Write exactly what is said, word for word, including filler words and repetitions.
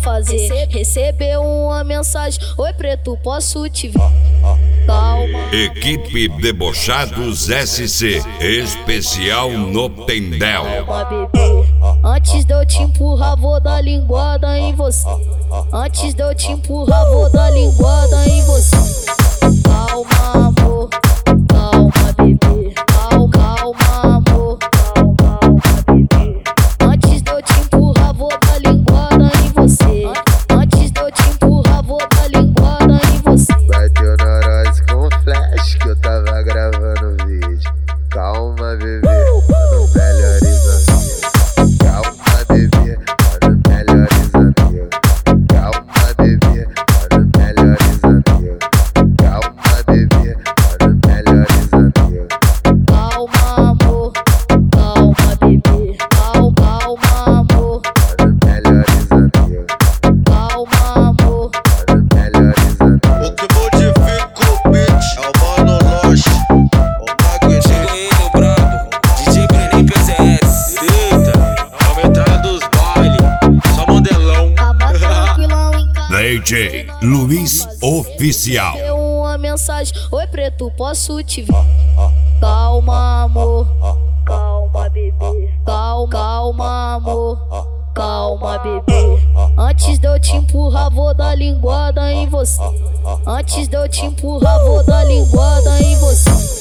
fazer. Recebeu uma mensagem: oi preto, posso te ver? Calma. Equipe Debochados S C, especial no Tendel. Calma, bebê. Antes de eu te empurrar, vou dar linguada em você. Antes de eu te empurrar, vou dar linguada em você. Calma, amor. Calma, bebê. Calma, calma, amor. Calma, calma, bebê. Antes de eu te empurrar, vou dar linguada em você. Antes de eu te empurrar, vou dar linguada em você. Bateu neurose com flash que eu tava gravando vídeo. Calma, bebê, mano, melhores amigos. Calma, bebê, mano, melhores amigos. Calma, bebê, mano, melhores amigos. Calma, bebê, mano, melhores amigos. Calma, amor. Calma, bebê. Calma, calma, amor. Mano, melhores amigos. Calma, amor. Mano, melhores amigos. O que modifica o beat é o Mano Loche, o Magno. Chega aí, meu brabo, D J Brenin P C S. Eita, aumentar dos bailes, só modelão. Tava tranquilão em casa. D J Luiz Oficial. Deu uma mensagem: oi preto, posso te ver? Calma, amor. Calma, bebê. Calma, calma, amor. Calma, bebê. Antes de eu te empurrar, vou dar linguada em você. Antes de eu te empurrar, vou dar linguada em você.